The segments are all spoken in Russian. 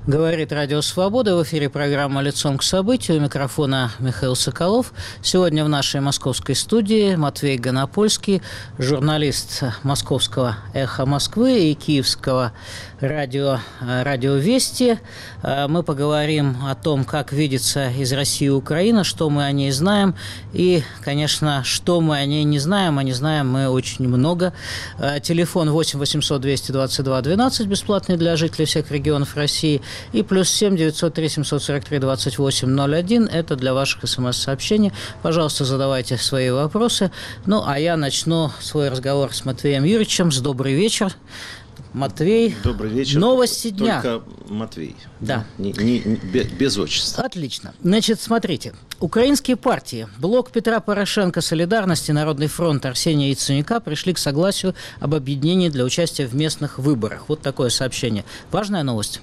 Говорит Радио Свобода. В эфире программа «Лицом к событию». У микрофона Михаил Соколов. Сегодня в нашей московской студии Матвей Гонопольский, журналист московского «Эхо Москвы» и киевского радио «Вести». Мы поговорим о том, как видится из России Украина, что мы о ней знаем и, конечно, что мы о ней не знаем. А не знаем мы очень много. Телефон 8 800 222 12, бесплатный для жителей всех регионов России. И +7 903 743 28 01. Это для ваших смс-сообщений. Пожалуйста, задавайте свои вопросы. Ну, а я начну свой разговор с Матвеем Юрьевичем. Добрый вечер. Матвей. Добрый вечер. Новости дня. Только Матвей. Да. Без отчества. Отлично. Значит, смотрите. Украинские партии «Блок Петра Порошенко», «Солидарность» и «Народный фронт» Арсения Яценюка пришли к согласию об объединении для участия в местных выборах. Вот такое сообщение. Важная новость.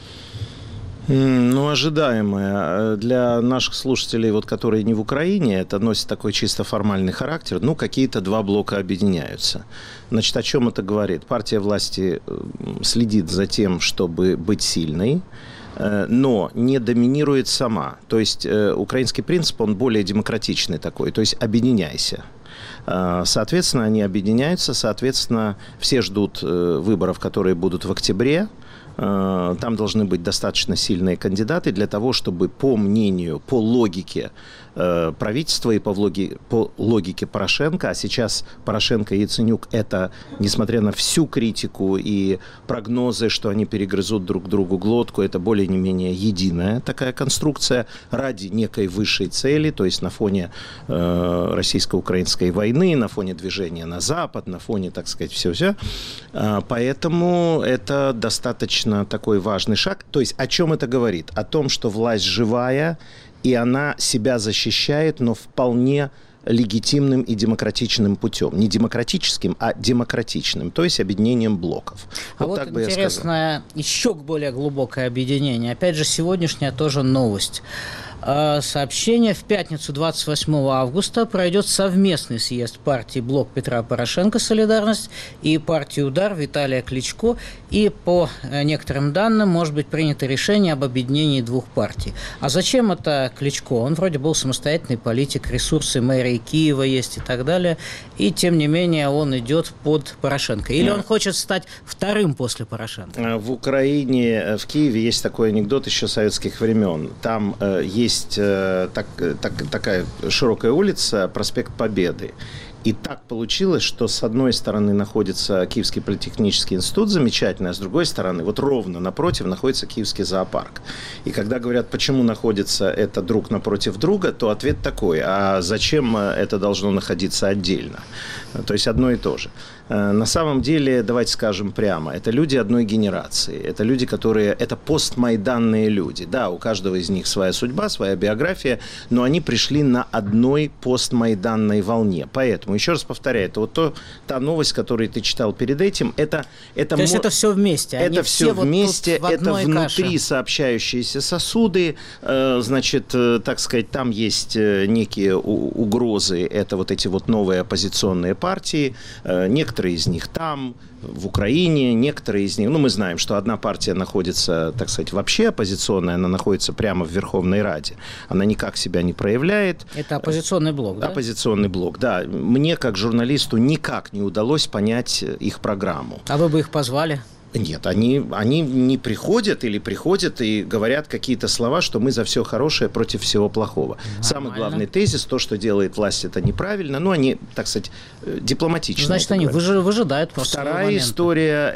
Ну, ожидаемое. Для наших слушателей, вот, которые не в Украине, это носит такой чисто формальный характер. Ну, какие-то два блока объединяются. Значит, о чем это говорит? Партия власти следит за тем, чтобы быть сильной, но не доминирует сама. То есть украинский принцип, он более демократичный такой. То есть объединяйся. Соответственно, они объединяются. Соответственно, все ждут выборов, которые будут в октябре. Там должны быть достаточно сильные кандидаты для того, чтобы по мнению, по логике правительства и по логике Порошенко, а сейчас Порошенко и Яценюк – это, несмотря на всю критику и прогнозы, что они перегрызут друг другу глотку, это более не менее единая такая конструкция ради некой высшей цели, то есть на фоне российско-украинской войны, на фоне движения на Запад, на фоне, так сказать, все-все. Поэтому это достаточно такой важный шаг. То есть о чем это говорит? О том, что власть живая, и она себя защищает, но вполне легитимным и демократичным путем. Не демократическим, а демократичным, то есть объединением блоков. Вот так бы интересное, еще более глубокое объединение. Опять же, сегодняшняя тоже новость. Сообщение: в пятницу 28 августа пройдет совместный съезд партии «Блок Петра Порошенко. Солидарность» и партии «Удар» Виталия Кличко. И по некоторым данным может быть принято решение об объединении двух партий. А зачем это Кличко? Он вроде был самостоятельный политик, ресурсы мэрии Киева есть и так далее. И тем не менее он идет под Порошенко. Или он хочет стать вторым после Порошенко? В Украине, в Киеве есть такой анекдот еще советских времен. Там есть такая широкая улица, проспект Победы. И так получилось, что с одной стороны находится Киевский политехнический институт замечательный, а с другой стороны, вот ровно напротив, находится Киевский зоопарк. И когда говорят, почему находится это друг напротив друга, то ответ такой: а зачем это должно находиться отдельно? То есть одно и то же. На самом деле, давайте скажем прямо, это люди одной генерации, это люди, которые, это постмайданные люди. Да, у каждого из них своя судьба, своя биография, но они пришли на одной постмайданной волне. Поэтому, еще раз повторяю, это вот та новость, которую ты читал перед этим, то есть это все вместе? Это все вместе, вот это внутри каше. Сообщающиеся сосуды, значит, так сказать, там есть некие угрозы, это вот эти вот новые оппозиционные партии, некоторые из них там, в Украине, некоторые из них, мы знаем, что одна партия находится, так сказать, вообще оппозиционная, она находится прямо в Верховной Раде, она никак себя не проявляет. Это оппозиционный блок, да? Оппозиционный блок, да. Мне, как журналисту, никак не удалось понять их программу. А вы бы их позвали? Нет, они не приходят или приходят и говорят какие-то слова, что мы за все хорошее против всего плохого. Нормально. Самый главный тезис, то, что делает власть, это неправильно, но они, так сказать, дипломатично. Значит, они выжидают просто. Вторая история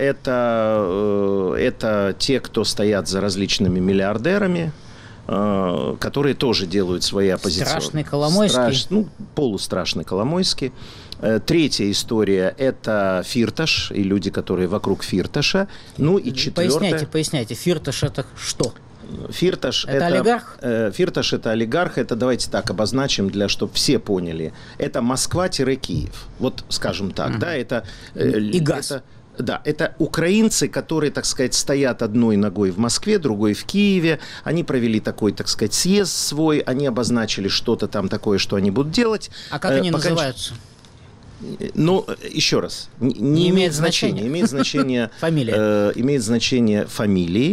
это те, кто стоят за различными миллиардерами, которые тоже делают свои оппозиционные. Страшный Коломойский. Полустрашный Коломойский. Третья история – это Фирташ и люди, которые вокруг Фирташа. Ну и четвертая… Поясняйте. Фирташ – это что? Фирташ – это олигарх? Фирташ – это олигарх. Это, давайте так обозначим, чтобы все поняли. Это Москва-Киев. Вот скажем так. Да, это, и газ. Да, это украинцы, которые, так сказать, стоят одной ногой в Москве, другой в Киеве. Они провели такой, так сказать, съезд свой. Они обозначили что-то там такое, что они будут делать. А как они называются? Ну, еще раз, не имеет значения. Имеет значение фамилия. Имеет значение фамилии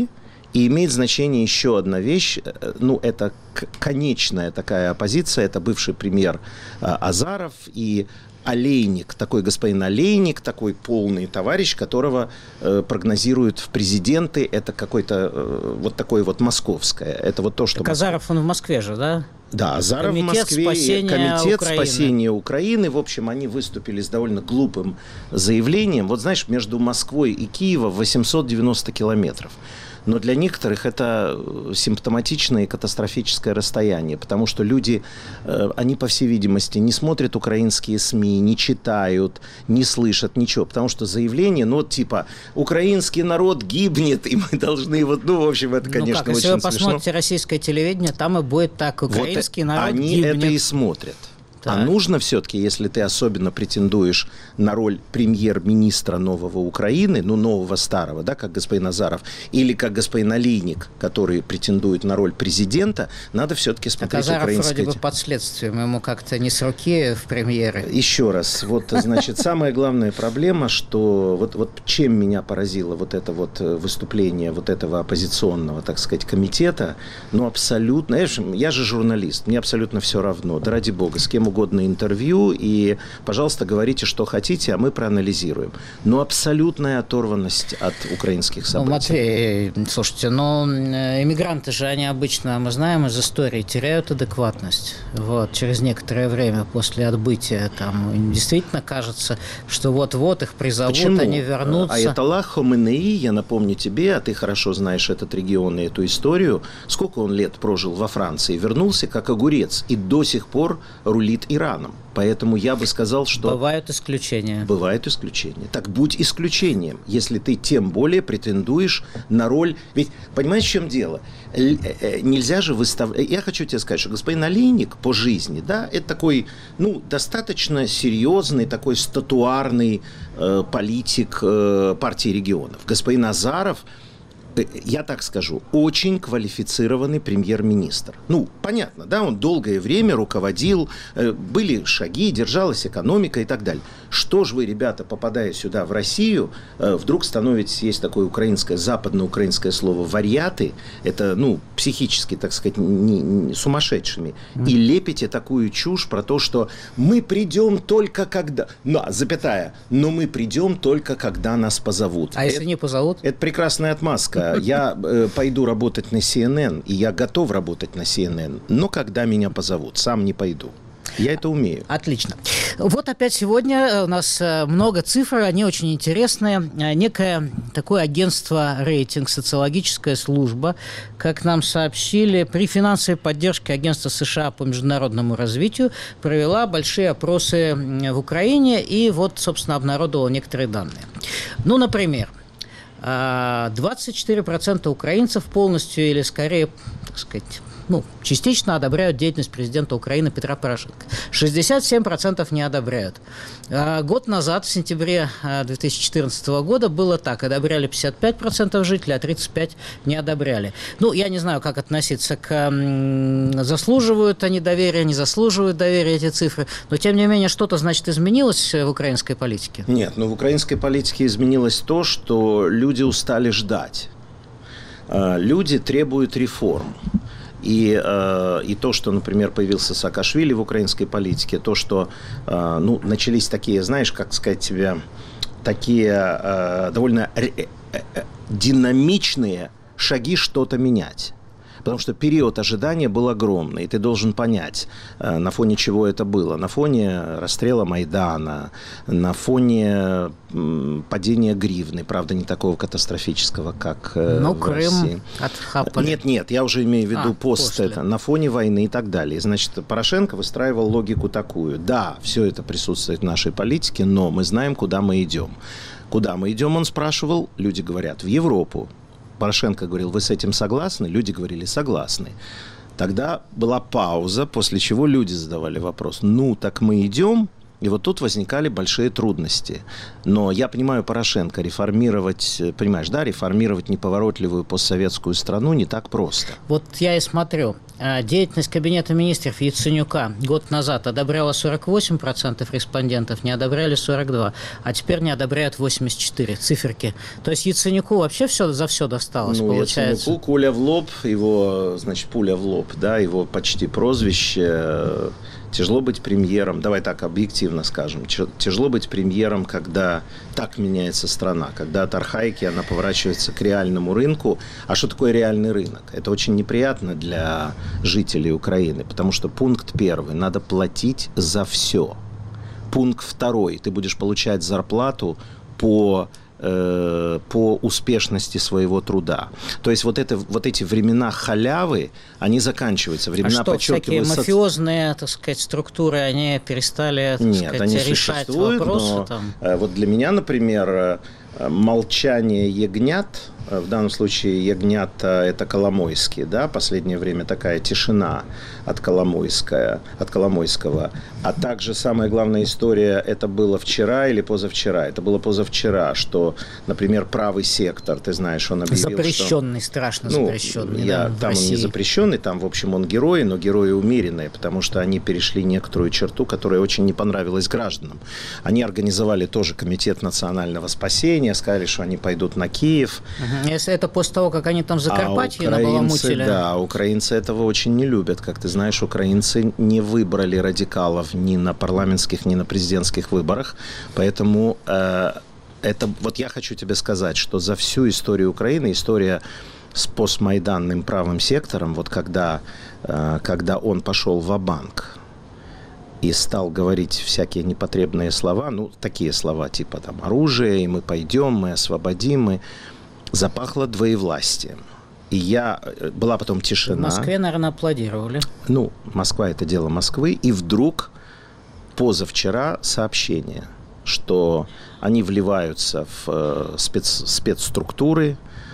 И имеет значение еще одна вещь, ну, это конечная такая оппозиция, это бывший премьер Азаров и Олейник, такой господин Олейник, такой полный товарищ, которого прогнозируют в президенты, это какой-то вот такое вот московское, это вот то, что... Так Азаров, он в Москве же, да? Да, Азаров в Москве, Комитет спасения Украины. В общем, они выступили с довольно глупым заявлением. Вот знаешь, между Москвой и Киевом 890 километров. Но для некоторых это симптоматичное и катастрофическое расстояние, потому что люди, они, по всей видимости, не смотрят украинские СМИ, не читают, не слышат ничего, потому что заявление, ну, вот типа, украинский народ гибнет, и мы должны его, ну, в общем, это, конечно, очень смешно. Если вы посмотрите российское телевидение, там и будет так, украинский народ они гибнет. Это и смотрят. Так. А нужно все-таки, если ты особенно претендуешь на роль премьер-министра нового Украины, ну, нового старого, да, как господин Азаров, или как господин Олейник, который претендует на роль президента, надо все-таки смотреть Азаров украинское... вроде бы под следствием, ему как-то не с руки в премьеры. Еще раз, вот, значит, самая главная проблема, что вот чем меня поразило вот это вот выступление вот этого оппозиционного, так сказать, комитета, ну, абсолютно, я же журналист, мне абсолютно все равно, да ради бога, с кем угодно интервью, и, пожалуйста, говорите, что хотите, а мы проанализируем. Но абсолютная оторванность от украинских событий. Ну, Матвей, слушайте, но иммигранты же, они обычно, мы знаем из истории, теряют адекватность. Вот, через некоторое время после отбытия там им действительно кажется, что вот-вот их призовут, Почему? Они вернутся. Аятоллах Хоменеи, я напомню тебе, а ты хорошо знаешь этот регион и эту историю, сколько он лет прожил во Франции, вернулся как огурец и до сих пор рулит Ираном. Поэтому я бы сказал, что... Бывают исключения. Бывают исключения. Так будь исключением, если ты тем более претендуешь на роль... Ведь, понимаешь, в чем дело? Нельзя же выставлять... Я хочу тебе сказать, что господин Олейник по жизни, да, это такой, ну, достаточно серьезный, такой статуарный политик партии регионов. Господин Азаров, я так скажу, очень квалифицированный премьер-министр. Ну, понятно, да, он долгое время руководил, были шаги, держалась экономика и так далее. Что ж вы, ребята, попадая сюда, в Россию, вдруг становитесь, есть такое украинское, западноукраинское слово «варьяты», это, ну, психически, так сказать, не сумасшедшими, и лепите такую чушь про то, что мы придем только когда... запятая, но мы придем только когда нас позовут. А если не позовут? Это прекрасная отмазка. Я пойду работать на CNN, и я готов работать на CNN, но когда меня позовут, сам не пойду. Я это умею. Отлично. Вот опять сегодня у нас много цифр, они очень интересные. Некое такое агентство рейтинг, социологическая служба, как нам сообщили, при финансовой поддержке агентства США по международному развитию провела большие опросы в Украине и вот, собственно, обнародовала некоторые данные. Ну, например, 24% украинцев полностью или скорее, так сказать, ну, частично одобряют деятельность президента Украины Петра Порошенко. 67% не одобряют. Год назад, в сентябре 2014 года, было так. Одобряли 55% жителей, а 35% не одобряли. Ну, я не знаю, как относиться к... Заслуживают они доверия, не заслуживают доверия эти цифры. Но, тем не менее, что-то, значит, изменилось в украинской политике? Нет, в украинской политике изменилось то, что люди устали ждать. Люди требуют реформ. И то, что, например, появился Саакашвили в украинской политике, то, что начались такие, знаешь, как сказать тебе, такие довольно динамичные шаги что-то менять. Потому что период ожидания был огромный, и ты должен понять, на фоне чего это было. На фоне расстрела Майдана, на фоне падения гривны, правда, не такого катастрофического, как в России. Крым отхапали. Нет, я уже имею в виду на фоне войны и так далее. Значит, Порошенко выстраивал логику такую. Да, все это присутствует в нашей политике, но мы знаем, куда мы идем. Куда мы идем, он спрашивал, люди говорят, в Европу. Порошенко говорил, вы с этим согласны? Люди говорили, согласны. Тогда была пауза, после чего люди задавали вопрос, так мы идем? И вот тут возникали большие трудности. Но я понимаю Порошенко, реформировать неповоротливую постсоветскую страну не так просто. Вот я и смотрю. деятельность Кабинета министров Яценюка год назад одобряла 48% респондентов, не одобряли 42%, а теперь не одобряют 84%. Циферки. То есть Яценюку вообще за все досталось, получается. Яценюку куля в лоб, его, значит, пуля в лоб, да, его почти прозвище. Тяжело быть премьером, давай так объективно скажем, тяжело быть премьером, когда так меняется страна, когда от архаики она поворачивается к реальному рынку. А что такое реальный рынок? Это очень неприятно для жителей Украины, потому что пункт первый – надо платить за все. Пункт второй – ты будешь получать зарплату по успешности своего труда. То есть вот эти времена халявы, они заканчиваются. Времена, всякие мафиозные, так сказать, структуры, они перестали, решать вопросы? Вот для меня, например, молчание ягнят, в данном случае ягнят это Коломойский, да, последнее время такая тишина от Коломойского. А также самая главная история, это было вчера или позавчера? Это было позавчера, что, например, правый сектор, ты знаешь, он объявил, запрещенный, страшно запрещенный. Там он не запрещенный, там, в общем, он герой, но герои умеренные, потому что они перешли некоторую черту, которая очень не понравилась гражданам. Они организовали тоже комитет национального спасения, сказали, что они пойдут на Киев. Если это после того, как они там в Закарпатье набаламутили. Да, украинцы этого очень не любят. Как ты знаешь, украинцы не выбрали радикалов ни на парламентских, ни на президентских выборах. Поэтому вот я хочу тебе сказать, что за всю историю Украины, история с постмайданным правым сектором, вот когда он пошел ва-банк и стал говорить всякие непотребные слова, такие слова типа там оружие, и мы пойдем, мы освободим, запахло двоевластием. И была потом тишина. В Москве, наверное, аплодировали. Москва – это дело Москвы. И вдруг позавчера сообщение, что они вливаются в спецструктуры,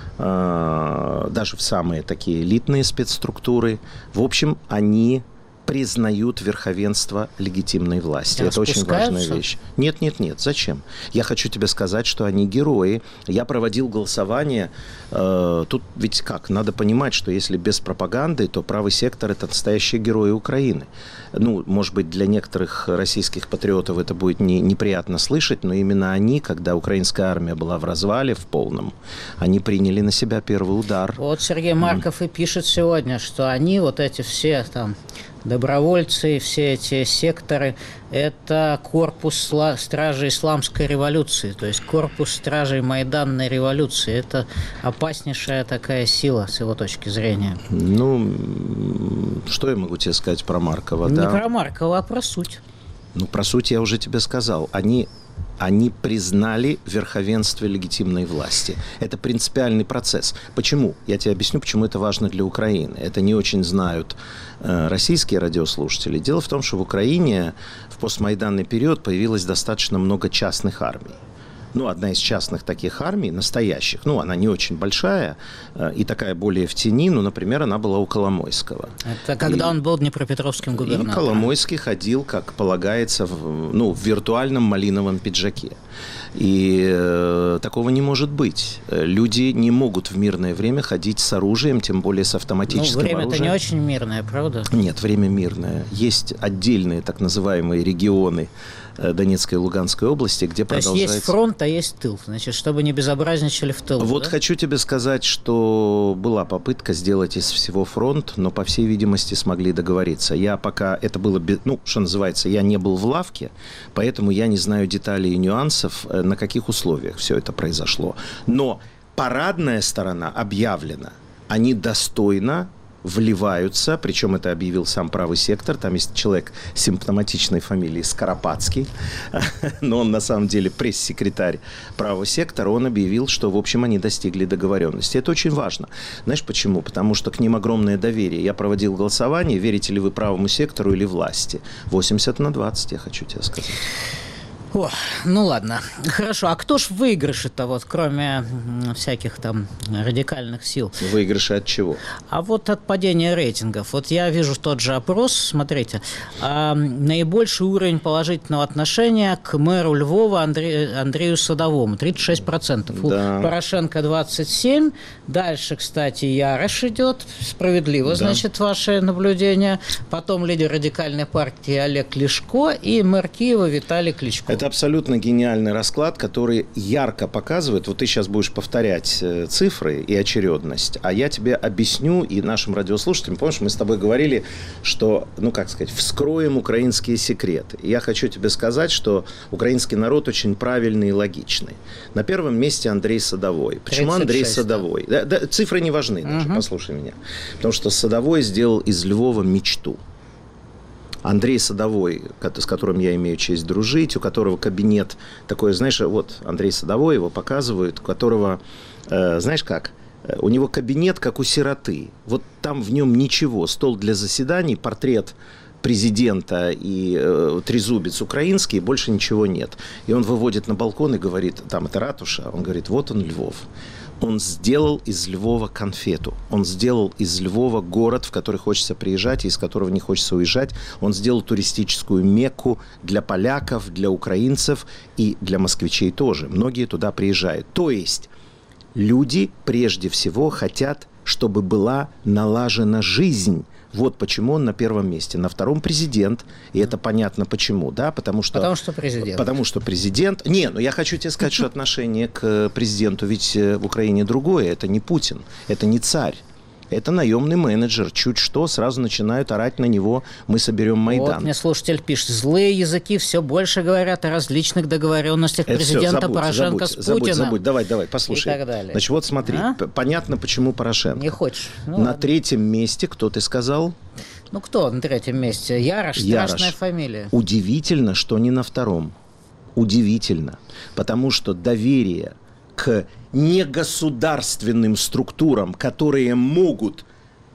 даже в самые такие элитные спецструктуры. В общем, они признают верховенство легитимной власти. Это очень важная вещь. Нет. Зачем? Я хочу тебе сказать, что они герои. Я проводил голосование. Тут ведь как? Надо понимать, что если без пропаганды, то правый сектор – это настоящие герои Украины. Может быть, для некоторых российских патриотов это будет неприятно слышать, но именно они, когда украинская армия была в развале в полном, они приняли на себя первый удар. Вот Сергей Марков и пишет сегодня, что они, вот эти все там добровольцы, все эти секторы – это корпус стражей исламской революции, то есть корпус стражей Майданной революции. Это опаснейшая такая сила, с его точки зрения. Что я могу тебе сказать про Маркова? Не про Маркова, а про суть. Про суть я уже тебе сказал. Они признали верховенство легитимной власти. Это принципиальный процесс. Почему? Я тебе объясню, почему это важно для Украины. Это не очень знают российские радиослушатели. Дело в том, что в Украине в постмайданный период появилось достаточно много частных армий. Одна из частных таких армий, настоящих, она не очень большая и такая более в тени, например, она была у Коломойского. Это когда он был днепропетровским губернатором. И Коломойский ходил, как полагается, в виртуальном малиновом пиджаке. И такого не может быть. Люди не могут в мирное время ходить с оружием, тем более с автоматическим оружием. Время-то не очень мирное, правда? Нет, время мирное. Есть отдельные так называемые регионы Донецкой и Луганской области, где продолжается... То есть фронт, а есть тыл. Значит, чтобы не безобразничали в тылу. Вот хочу тебе сказать, что была попытка сделать из всего фронт, но, по всей видимости, смогли договориться. Я пока... Это было... что называется, я не был в лавке, поэтому я не знаю деталей и нюансов, на каких условиях все это произошло. Но парадная сторона объявлена. Они достойно вливаются, причем это объявил сам правый сектор, там есть человек с симптоматичной фамилией Скоропадский, но он на самом деле пресс-секретарь правого сектора, он объявил, что, в общем, они достигли договоренности. Это очень важно. Знаешь почему? Потому что к ним огромное доверие. Я проводил голосование, верите ли вы правому сектору или власти? 80/20, я хочу тебе сказать. О, ну ладно, хорошо. А кто ж в выигрыше-то, вот, кроме всяких там радикальных сил? Выигрыши от чего? А вот от падения рейтингов. Вот я вижу тот же опрос, смотрите, наибольший уровень положительного отношения к мэру Львова Андрею Садовому, 36%. Да. У Порошенко 27%. Дальше, кстати, Ярош идет. Справедливо, да. Значит, ваше наблюдение. Потом лидер радикальной партии Олег Ляшко и мэр Киева Виталий Кличко. Это абсолютно гениальный расклад, который ярко показывает, вот ты сейчас будешь повторять цифры и очередность, а я тебе объясню и нашим радиослушателям, помнишь, мы с тобой говорили, что, ну как сказать, вскроем украинские секреты. И я хочу тебе сказать, что украинский народ очень правильный и логичный. На первом месте Андрей Садовой. Почему 36, Андрей Садовой? Да, цифры не важны даже, послушай меня. Потому что Садовой сделал из Львова мечту. Андрей Садовой, с которым я имею честь дружить, у которого кабинет такой, знаешь, вот Андрей Садовой, его показывают, у которого, знаешь как, у него кабинет как у сироты. Вот там в нем ничего, стол для заседаний, портрет президента и трезубец украинский, больше ничего нет. И он выводит на балкон и говорит, там это ратуша, он говорит, вот он Львов. Он сделал из Львова конфету. Он сделал из Львова город, в который хочется приезжать и из которого не хочется уезжать. Он сделал туристическую мекку для поляков, для украинцев и для москвичей тоже. Многие туда приезжают. То есть люди прежде всего хотят, чтобы была налажена жизнь. Вот почему он на первом месте. На втором президент, и это понятно почему, да, потому что президент. Потому что президент... Не, ну я хочу тебе сказать, что отношение к президенту ведь в Украине другое. Это не Путин, это не царь. Это наемный менеджер. Чуть что, сразу начинают орать на него, мы соберем Майдан. Вот мне слушатель пишет, злые языки все больше говорят о различных договоренностях президента Порошенко с Путиным. Забудь. Давай, послушай. И так далее. Значит, вот смотри, понятно, почему Порошенко. Не хочешь? Ну, на ладно. третьем месте, кто ты сказал? Ну, кто на третьем месте? Ярош, страшная фамилия. Удивительно, что не на втором. Удивительно. Потому что доверие к негосударственным структурам, которые могут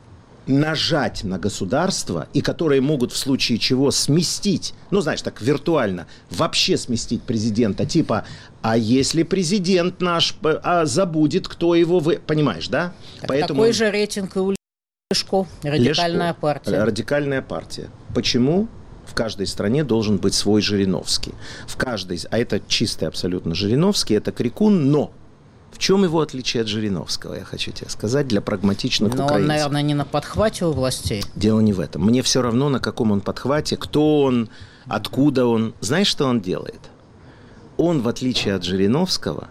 нажать на государство и которые могут в случае чего сместить, ну, знаешь, так виртуально, вообще сместить президента, типа, а если президент наш забудет, кто его... Понимаешь, да? Поэтому... Такой же рейтинг и у Ляшко, радикальная партия. Радикальная партия. Почему? В каждой стране должен быть свой Жириновский. А это чистый абсолютно Жириновский, это крикун, но в чем его отличие от Жириновского, я хочу тебе сказать, для прагматичных украинцев. Но он, наверное, не на подхвате у властей. Дело не в этом. Мне все равно, на каком он подхвате, кто он, откуда он. Знаешь, что он делает? Он, в отличие от Жириновского,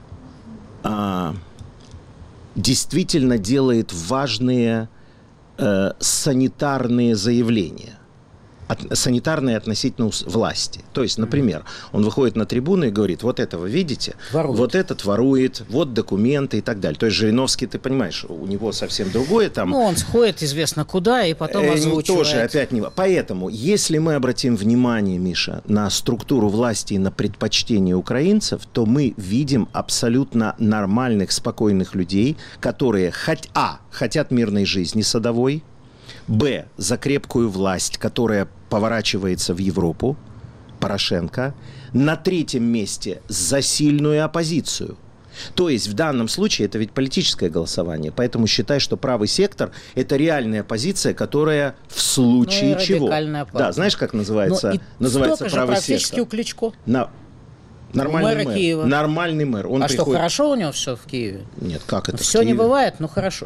действительно делает важные санитарные заявления. Санитарные относительно власти. То есть, например, он выходит на трибуну и говорит, вот это вы видите, ворует. Вот этот ворует, вот документы и так далее. То есть Жириновский, ты понимаешь, у него совсем другое там. Ну, он сходит известно куда и потом озвучивает. Тоже опять не... Поэтому, если мы обратим внимание, Миша, на структуру власти и на предпочтения украинцев, то мы видим абсолютно нормальных, спокойных людей, которые хотят мирной жизни Садовой, б. за крепкую власть, которая поворачивается в Европу, Порошенко. На третьем месте за сильную оппозицию. То есть в данном случае это ведь политическое голосование. Поэтому считай, что правый сектор – это реальная позиция, которая в случае чего… Да, знаешь, как называется правый сектор? У Кличко. Нормальный мэр. Киева. Нормальный мэр. Он приходит... что, хорошо у него все в Киеве? Нет, как это все не бывает, но хорошо.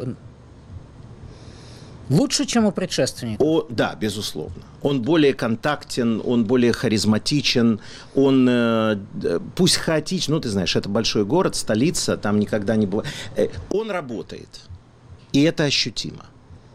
Лучше, чем у предшественника? Да, безусловно. Он более контактен, он более харизматичен, он, пусть хаотичен, ну, ты знаешь, это большой город, столица, там никогда не бывает. Он работает, и это ощутимо.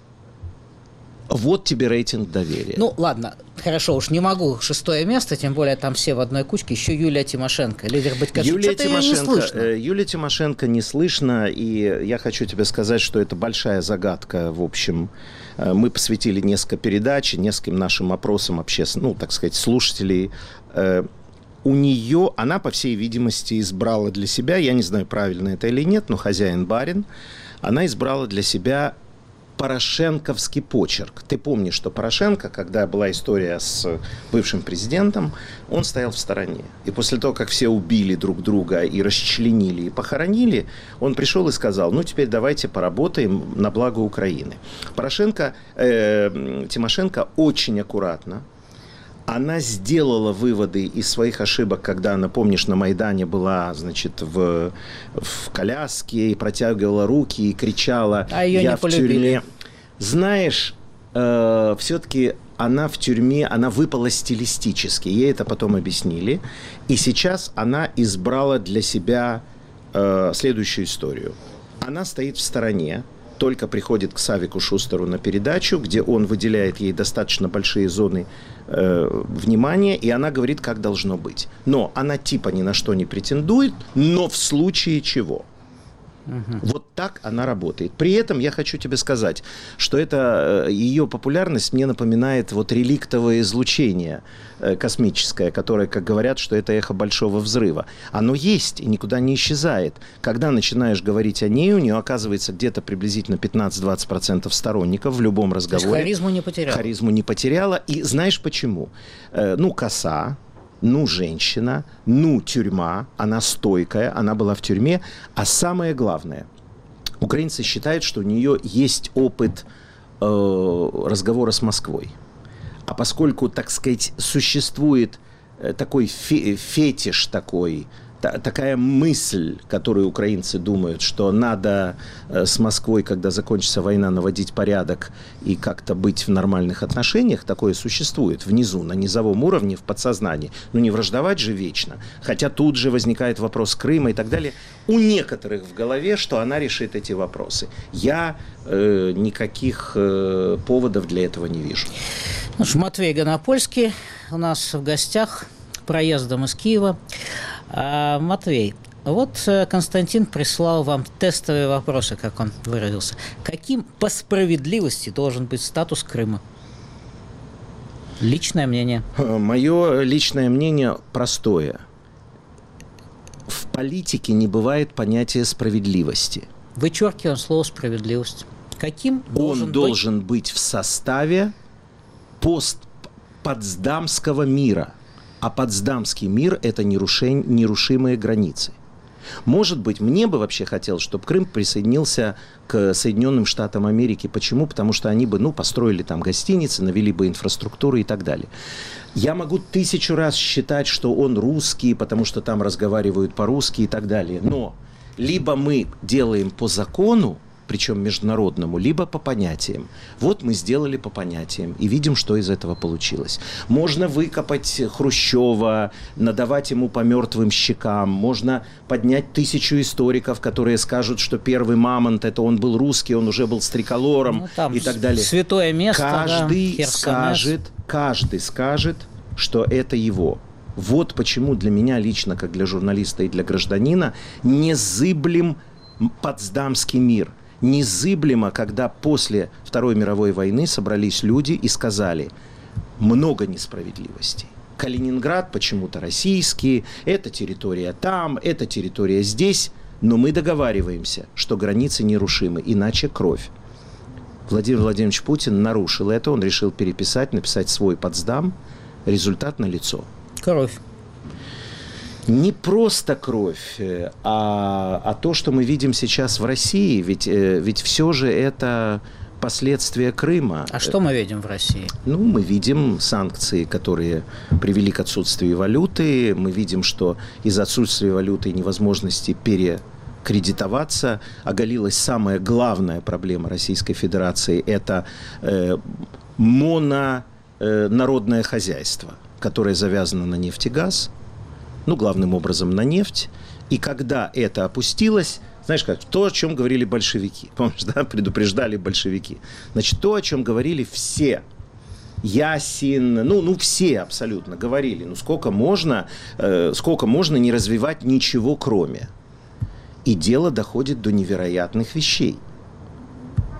Вот тебе рейтинг доверия. Ну, ладно, хорошо, уж не могу 6-е место, тем более там все в одной кучке, еще Юлия Тимошенко. Лидер Батькивщины. Что-то ее не слышно. Юлия Тимошенко не слышно, и я хочу тебе сказать, что это большая загадка, в общем. Мы посвятили несколько передач, нескольким нашим опросам общественных, ну, так сказать, слушателей. У нее, она, по всей видимости, избрала для себя, я не знаю, правильно это или нет, но хозяин-барин, она избрала для себя порошенковский почерк. Ты помнишь, что Порошенко, когда была история с бывшим президентом, он стоял в стороне. И после того, как все убили друг друга и расчленили, и похоронили, он пришел и сказал, ну, теперь давайте поработаем на благо Украины. Тимошенко очень аккуратно, она сделала выводы из своих ошибок, когда она, помнишь, на Майдане была, значит, в коляске и протягивала руки и кричала, а ее я не в полюбили. тюрьме. Знаешь, все-таки она в тюрьме, она выпала стилистически. Ей это потом объяснили. И сейчас она избрала для себя следующую историю. Она стоит в стороне, только приходит к Савику Шустеру на передачу, где он выделяет ей достаточно большие зоны внимания, и она говорит, как должно быть. Но она типа ни на что не претендует, но в случае чего. Вот так она работает. При этом я хочу тебе сказать, что это ее популярность мне напоминает вот реликтовое излучение космическое, которое, как говорят, что это эхо большого взрыва. Оно есть и никуда не исчезает. Когда начинаешь говорить о ней, у нее оказывается где-то приблизительно 15-20% сторонников в любом разговоре. То есть харизму не потеряла. Харизму не потеряла. И знаешь почему? Ну, коса. Ну, женщина, ну, тюрьма, она стойкая, она была в тюрьме. А самое главное, украинцы считают, что у нее есть опыт разговора с Москвой. А поскольку, так сказать, существует такой фетиш такой, такая мысль, которую украинцы думают, что надо с Москвой, когда закончится война, наводить порядок и как-то быть в нормальных отношениях, такое существует внизу, на низовом уровне, в подсознании. Ну, не враждовать же вечно. Хотя тут же возникает вопрос Крыма и так далее. У некоторых в голове, что она решит эти вопросы. Я никаких поводов для этого не вижу. Ну что, Матвей Гонопольский у нас в гостях проездом из Киева. Матвей, вот Константин прислал вам тестовые вопросы, как он выразился. Каким по справедливости должен быть статус Крыма? Личное мнение. Мое личное мнение простое. В политике не бывает понятия справедливости. Вычеркиваем слово «справедливость». Каким Он должен быть в составе постпотсдамского мира. А Потсдамский мир – это нерушимые границы. Может быть, мне бы вообще хотелось, чтобы Крым присоединился к Соединенным Штатам Америки. Почему? Потому что они бы, построили там гостиницы, навели бы инфраструктуру и так далее. Я могу 1000 раз считать, что он русский, потому что там разговаривают по-русски и так далее. Но либо мы делаем по закону, причем международному, либо по понятиям. Вот мы сделали по понятиям и видим, что из этого получилось. Можно выкопать Хрущева, надавать ему по мертвым щекам, можно поднять 1000 историков, которые скажут, что первый мамонт, это он был русский, он уже был стреколором и так далее. Святое место, каждый скажет, что это его. Вот почему для меня лично, как для журналиста и для гражданина, незыблем Потсдамский мир. Незыблемо, когда после Второй мировой войны собрались люди и сказали, много несправедливостей. Калининград почему-то российский, эта территория там, эта территория здесь, но мы договариваемся, что границы нерушимы, иначе кровь. Владимир Владимирович Путин нарушил это, он решил написать свой Потсдам, результат налицо. Кровь. Не просто кровь, а то, что мы видим сейчас в России, ведь все же это последствия Крыма. А что мы видим в России? Мы видим санкции, которые привели к отсутствию валюты, мы видим, что из-за отсутствия валюты и невозможности перекредитоваться оголилась самая главная проблема Российской Федерации – это мононародное хозяйство, которое завязано на нефть и газ, главным образом на нефть. И когда это опустилось, знаешь как, то, о чем говорили большевики. Помнишь, да, предупреждали большевики. Значит, то, о чем говорили все. Ясин, все абсолютно говорили. Сколько можно не развивать ничего кроме. И дело доходит до невероятных вещей.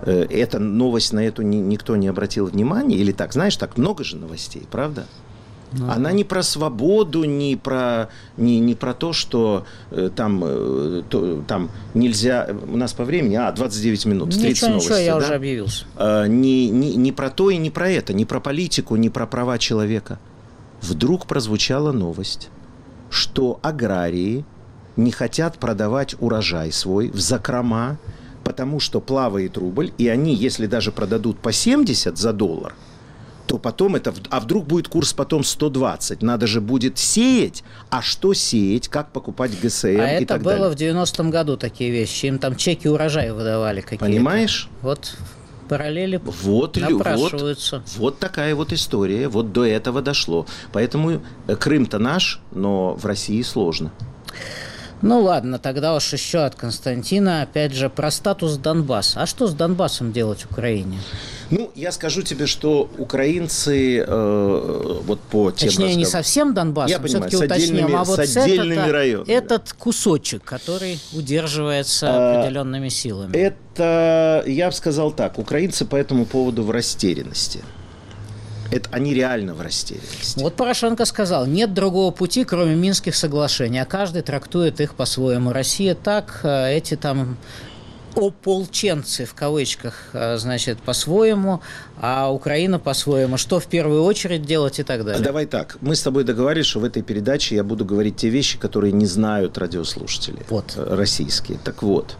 На эту никто не обратил внимания. Или так, знаешь, так много же новостей, правда? Она не про свободу, не про то, что там нельзя... У нас по времени... 29 минут, 30 новостей. Ничего, я уже объявился. Не про то и не про это, не про политику, не про права человека. Вдруг прозвучала новость, что аграрии не хотят продавать урожай свой в закрома, потому что плавает рубль, и они, если даже продадут по 70 за доллар, то потом это... А вдруг будет курс потом 120? Надо же будет сеять. А что сеять? Как покупать ГСМ и так далее? А это было в 90-м году такие вещи. Им там чеки урожая выдавали какие-то. Понимаешь? Вот параллели вот, напрашиваются. Вот такая вот история. Вот до этого дошло. Поэтому Крым-то наш, но в России сложно. Ну ладно, тогда уж еще от Константина, опять же, про статус Донбасса. А что с Донбассом делать Украине? Ну, я скажу тебе, что украинцы вот по тем Точнее, не совсем Донбассом, я понимаю, все-таки уточним, а вот с отдельными районами. Этот кусочек, который удерживается определенными силами. Это, я бы сказал так, украинцы по этому поводу в растерянности. Они реально в растерянности. Вот Порошенко сказал, нет другого пути, кроме Минских соглашений, а каждый трактует их по-своему. Россия так, эти там ополченцы, в кавычках, значит, по-своему, а Украина по-своему. Что в первую очередь делать и так далее. Давай так, мы с тобой договорились, что в этой передаче я буду говорить те вещи, которые не знают радиослушатели российские. Так вот,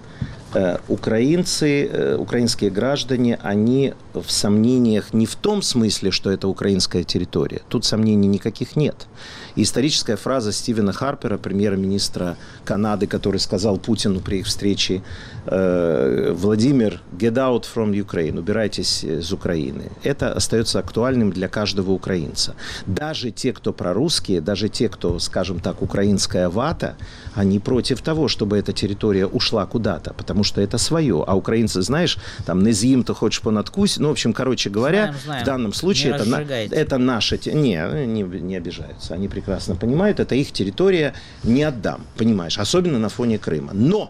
украинские граждане, они в сомнениях не в том смысле, что это украинская территория. Тут сомнений никаких нет. И историческая фраза Стивена Харпера, премьер-министра Канады, который сказал Путину при их встрече: «Владимир, get out from Ukraine», убирайтесь из Украины. Это остается актуальным для каждого украинца. Даже те, кто прорусские, даже те, кто, скажем так, украинская вата, они против того, чтобы эта территория ушла куда-то, потому что это свое. А украинцы, знаешь, там, не з'їм, то хочешь понадкусь. Ну, в общем, короче говоря, знаем. В данном случае это наша... Не обижаются. Они прекрасно понимают, это их территория, не отдам, понимаешь, особенно на фоне Крыма. Но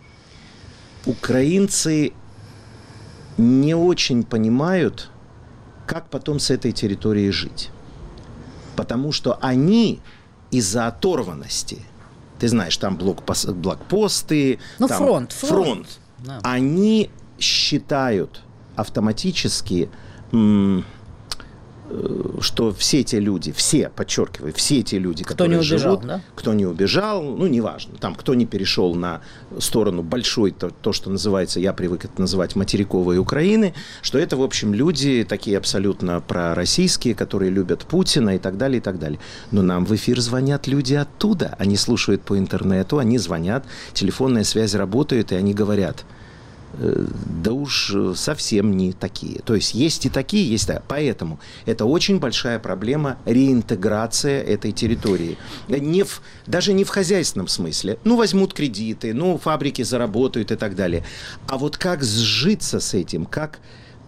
украинцы не очень понимают, как потом с этой территорией жить. Потому что они из-за оторванности, ты знаешь, там блокпосты, ну, там фронт. Да. Они считают автоматически, что все те люди, подчеркиваю, все те люди, которые живут, кто не убежал, ну, неважно, там, кто не перешел на сторону большой, то, что называется, я привык это называть материковой Украины, что это, в общем, люди такие абсолютно пророссийские, которые любят Путина и так далее, и так далее. Но нам в эфир звонят люди оттуда, они слушают по интернету, они звонят, телефонная связь работает, и они говорят: да уж совсем не такие. То есть есть и такие, есть и такие. Поэтому это очень большая проблема реинтеграция этой территории. Даже не в хозяйственном смысле. Ну, возьмут кредиты, ну, фабрики заработают и так далее. А вот как сжиться с этим, как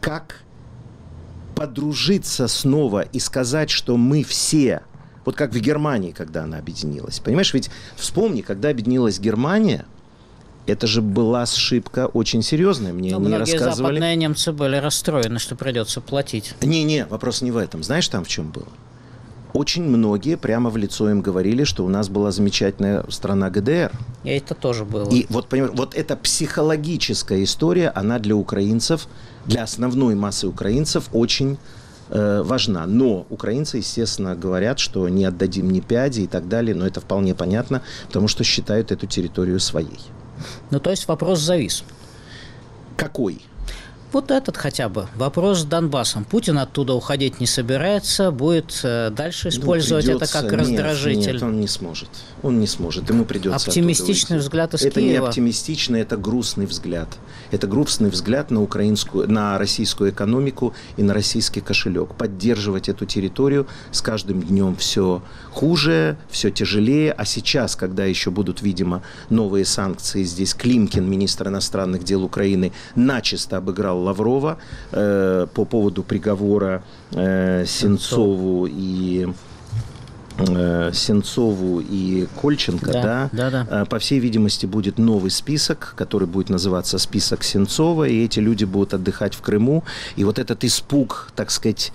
подружиться снова и сказать, что мы все, вот как в Германии, когда она объединилась. Понимаешь, ведь вспомни, когда объединилась Германия, это же была ошибка очень серьезная. Мне не рассказывали. Западные немцы были расстроены, что придется платить. Не, вопрос не в этом. Знаешь, там в чем было? Очень многие прямо в лицо им говорили, что у нас была замечательная страна ГДР. И это тоже было. И вот, понимаешь, вот эта психологическая история, она для украинцев, для основной массы украинцев очень важна. Но украинцы, естественно, говорят, что не отдадим ни пяди и так далее. Но это вполне понятно, потому что считают эту территорию своей. Ну, то есть вопрос завис. Какой? Вот этот хотя бы. Вопрос с Донбассом. Путин оттуда уходить не собирается, будет дальше использовать это как раздражитель. Нет, он не сможет. Он не сможет. Ему придется оптимистичный взгляд из Киева. Это не оптимистичный, это грустный взгляд. Это грустный взгляд на российскую экономику и на российский кошелек. Поддерживать эту территорию с каждым днем все хуже, все тяжелее. А сейчас, когда еще будут, видимо, новые санкции, здесь Климкин, министр иностранных дел Украины, начисто обыграл Лаврова по поводу приговора Сенцову и Сенцову и Кольченко, да. По всей видимости, будет новый список, который будет называться список Сенцова, и эти люди будут отдыхать в Крыму. И вот этот испуг, так сказать,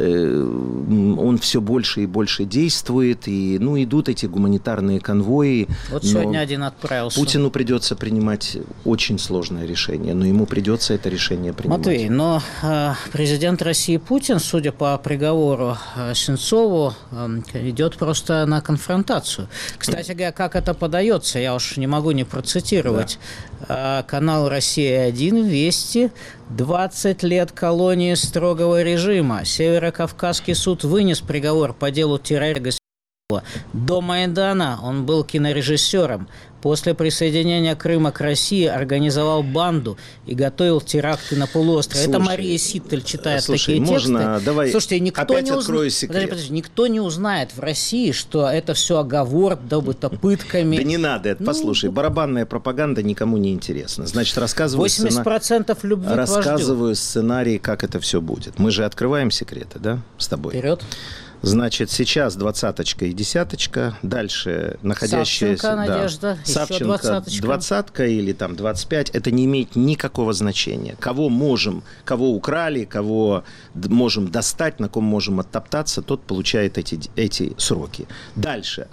он все больше и больше действует, и, идут эти гуманитарные конвои. Вот сегодня один отправился. Путину придется принимать очень сложное решение, но ему придется это решение принимать. Матвей, но президент России Путин, судя по приговору Сенцову, идет просто на конфронтацию. Кстати говоря, как это подается, я уж не могу не процитировать. Да. Канал «Россия-1», «Вести», 20 лет колонии строгого режима. Северокавказский суд вынес приговор по делу терроризма. До Майдана он был кинорежиссером. После присоединения Крыма к России организовал банду и готовил теракты на полуострове. Это Мария Ситтель читает такие тексты. Давай слушайте, никто не узнает. Никто не узнает в России, что это все оговор, добыто пытками. Да не надо это. Послушай, барабанная пропаганда никому не интересна. Значит, 80% любви к вождю. Рассказываю сценарий, как это все будет. Мы же открываем секреты, да, с тобой. Вперед. Значит, сейчас 20-очка и 10-очка, дальше находящаяся... Савченко, Надежда, Савченко, еще 20-очка. 20-ка или там 25, это не имеет никакого значения. Кого украли, кого можем достать, на ком можем оттоптаться, тот получает эти сроки. Дальше,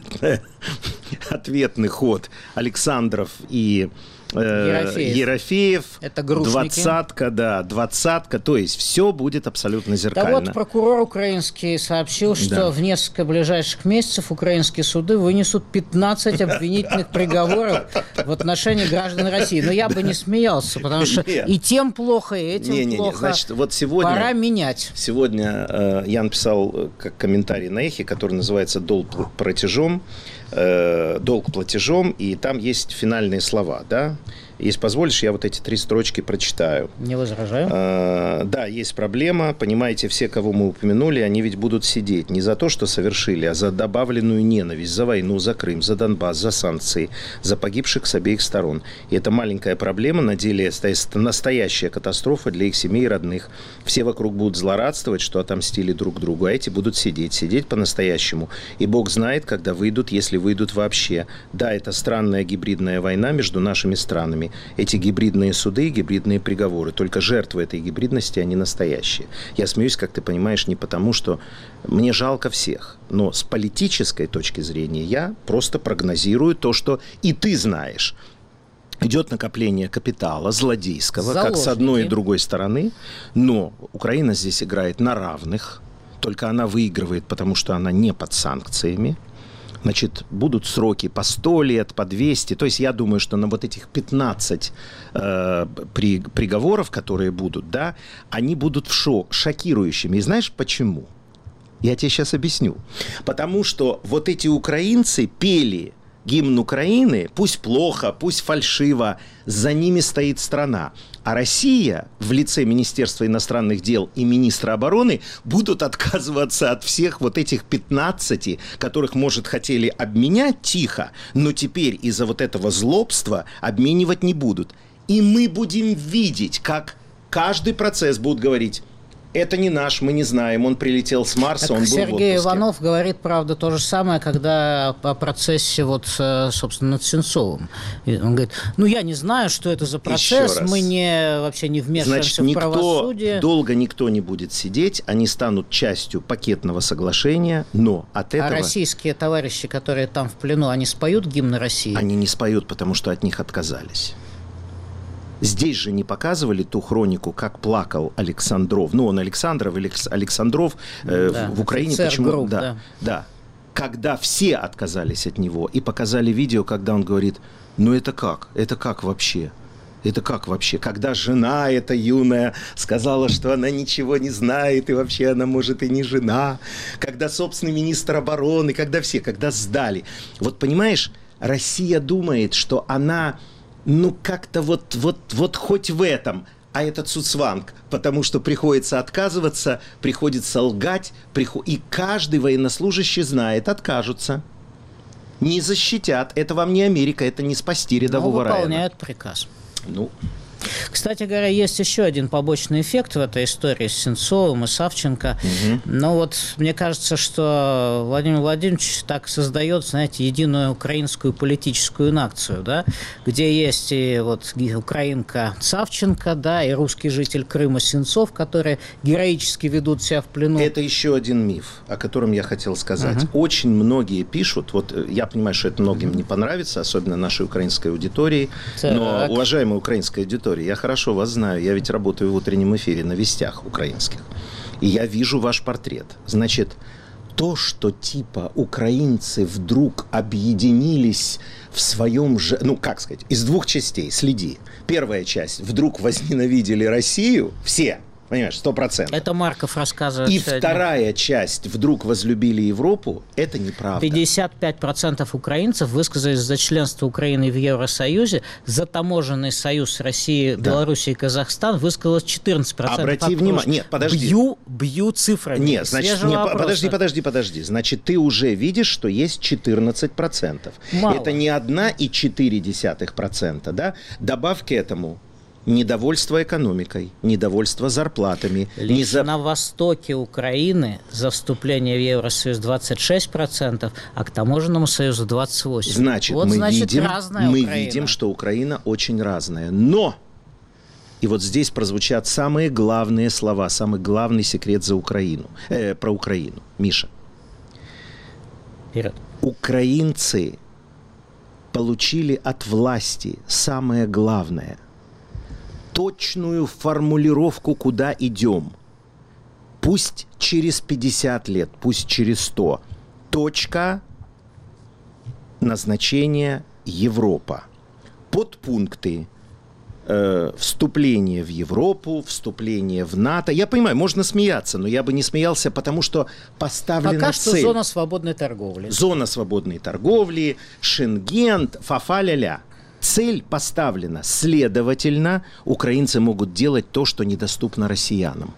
ответный ход Александров и... Ерофеев, это грушники. 20-ка, то есть все будет абсолютно зеркально. Да вот прокурор украинский сообщил, что в несколько ближайших месяцев украинские суды вынесут 15 обвинительных приговоров в отношении граждан России. Но я бы не смеялся, потому что и тем плохо, и этим плохо. Значит, вот сегодня, пора менять. Сегодня я написал комментарий на Эхе, который называется «Долг платежом», и там есть финальные слова, да? Если позволишь, я вот эти 3 строчки прочитаю. Не возражаю. Да, есть проблема. Понимаете, все, кого мы упомянули, они ведь будут сидеть не за то, что совершили, а за добавленную ненависть, за войну, за Крым, за Донбасс, за санкции, за погибших с обеих сторон. И эта маленькая проблема на деле настоящая катастрофа для их семей и родных. Все вокруг будут злорадствовать, что отомстили друг другу, а эти будут сидеть по-настоящему. И Бог знает, когда выйдут, если выйдут вообще. Да, это странная гибридная война между нашими странами. Эти гибридные суды, гибридные приговоры. Только жертвы этой гибридности, они настоящие. Я смеюсь, как ты понимаешь, не потому, что мне жалко всех. Но с политической точки зрения я просто прогнозирую то, что и ты знаешь. Идет накопление капитала злодейского, как с одной и другой стороны. Но Украина здесь играет на равных. Только она выигрывает, потому что она не под санкциями. Значит, будут сроки по 100 лет, по 200. То есть я думаю, что на вот этих 15 приговоров, которые будут, да, они будут шокирующими. И знаешь почему? Я тебе сейчас объясню. Потому что вот эти украинцы пели гимн Украины, пусть плохо, пусть фальшиво, за ними стоит страна. А Россия в лице Министерства иностранных дел и министра обороны будут отказываться от всех вот этих 15, которых, может, хотели обменять тихо, но теперь из-за вот этого злобства обменивать не будут. И мы будем видеть, как каждый процесс будут говорить: это не наш, мы не знаем, он прилетел с Марса, так он был в отпуске. Сергей Иванов говорит, правда, то же самое, когда о процессе, вот, собственно, над Сенцовым. Он говорит, я не знаю, что это за процесс, мы вообще не вмешиваемся в правосудие. Долго никто не будет сидеть, они станут частью пакетного соглашения, но от этого... А российские товарищи, которые там в плену, они споют гимн России? Они не споют, потому что от них отказались. Здесь же не показывали ту хронику, как плакал Александров. Он Александров в Украине. Почему? Да. Когда все отказались от него и показали видео, когда он говорит: это как? Это как вообще? Это как вообще? Когда жена эта юная сказала, что она ничего не знает, и вообще она, может, и не жена. Когда собственный министр обороны, когда сдали. Вот понимаешь, Россия думает, что она... как-то вот хоть в этом, а этот цуцванг, потому что приходится отказываться, приходится лгать, и каждый военнослужащий знает, откажутся, не защитят. Это вам не Америка, это не спасти рядового района. Выполняют приказ. Кстати говоря, есть еще один побочный эффект в этой истории с Сенцовым и Савченко. Но вот мне кажется, что Владимир Владимирович так создает, знаете, единую украинскую политическую нацию, да, где есть и вот украинка Савченко, да, и русский житель Крыма Сенцов, которые героически ведут себя в плену. Это еще один миф, о котором я хотел сказать. Очень многие пишут, вот я понимаю, что это многим не понравится, особенно нашей украинской аудитории, но, уважаемая украинская аудитория, я хорошо вас знаю, я ведь работаю в утреннем эфире на вестях украинских, и я вижу ваш портрет. Значит, то, что типа украинцы вдруг объединились в своем же, ну, как сказать, из двух частей, следи. Первая часть, вдруг возненавидели Россию, все, понимаешь, 100%. Это Марков рассказывает. И сегодня. вторая часть, вдруг возлюбили Европу, это неправда. 55% украинцев высказались за членство Украины в Евросоюзе, за таможенный союз России, Белоруссии и Казахстан высказалось 14%. Обрати внимание, нет, подожди. Бью цифрами. Нет, значит, подожди. Значит, ты уже видишь, что есть 14%. Мало. Это не 1,4%, да? Добавь к этому недовольство экономикой, недовольство зарплатами. Лишь на востоке Украины за вступление в Евросоюз 26%, а к таможенному союзу 28%. Значит, вот, мы Украина. видим, что Украина очень разная. Но, и вот здесь прозвучат самые главные слова, самый главный секрет за Украину, про Украину. Миша. Вперед. Украинцы получили от власти самое главное – точную формулировку, куда идем. Пусть через 50 лет, пусть через 100. Точка назначения Европа. Подпункты. Вступление в Европу, вступление в НАТО. Я понимаю, можно смеяться, но я бы не смеялся, потому что поставлена цель. Пока что зона свободной торговли. Зона свободной торговли, Шенген, фа-фа-ля-ля. Цель поставлена. Следовательно, украинцы могут делать то, что недоступно россиянам.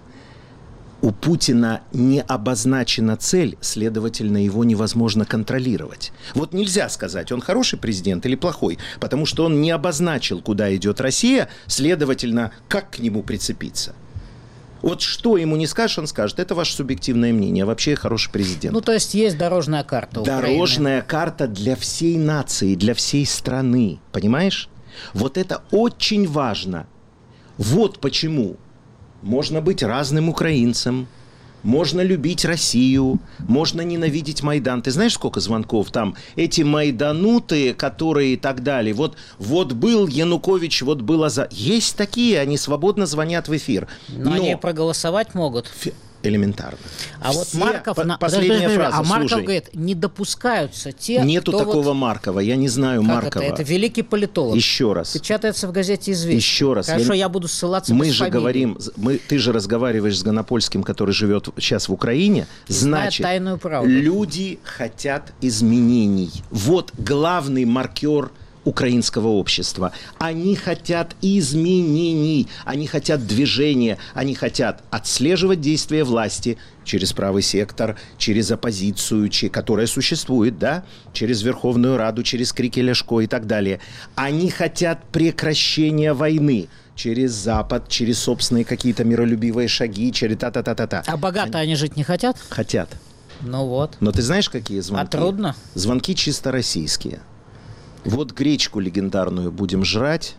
У Путина не обозначена цель, следовательно, его невозможно контролировать. Вот нельзя сказать, он хороший президент или плохой, потому что он не обозначил, куда идет Россия, следовательно, как к нему прицепиться. Вот что ему не скажешь, он скажет, это ваше субъективное мнение, а вообще хороший президент. Ну, то есть есть дорожная карта Украины. Дорожная карта для всей нации, для всей страны, понимаешь? Вот это очень важно. Вот почему можно быть разным украинцем, можно любить Россию, можно ненавидеть Майдан. Ты знаешь, сколько звонков там? Эти майдануты, которые и так далее. Вот был Янукович, вот был Азар. Есть такие, они свободно звонят в эфир. Но они проголосовать могут. Элементарно. А вот Марков... Последняя фраза, а Марков слушай. говорит, не допускаются те, Нету кто такого вот... Маркова, я не знаю Как Маркова. это великий политолог. Еще раз. Печатается в газете «Известия». Еще раз. Хорошо, я буду ссылаться Мы без же фамилии. говорим, ты же разговариваешь с Гонопольским, который живет сейчас в Украине. Значит, тайную правду. Люди хотят изменений. Вот главный маркер украинского общества. Они хотят изменений, они хотят движения, они хотят отслеживать действия власти через правый сектор, через оппозицию, которая существует, да, через Верховную Раду, через крики Ляшко и так далее. Они хотят прекращения войны через Запад, через собственные какие-то миролюбивые шаги, через та-та-та-та-та. А богато они жить не хотят? Хотят. Ну вот. Но ты знаешь, какие звонки? А трудно? Звонки чисто российские. Вот гречку легендарную будем жрать,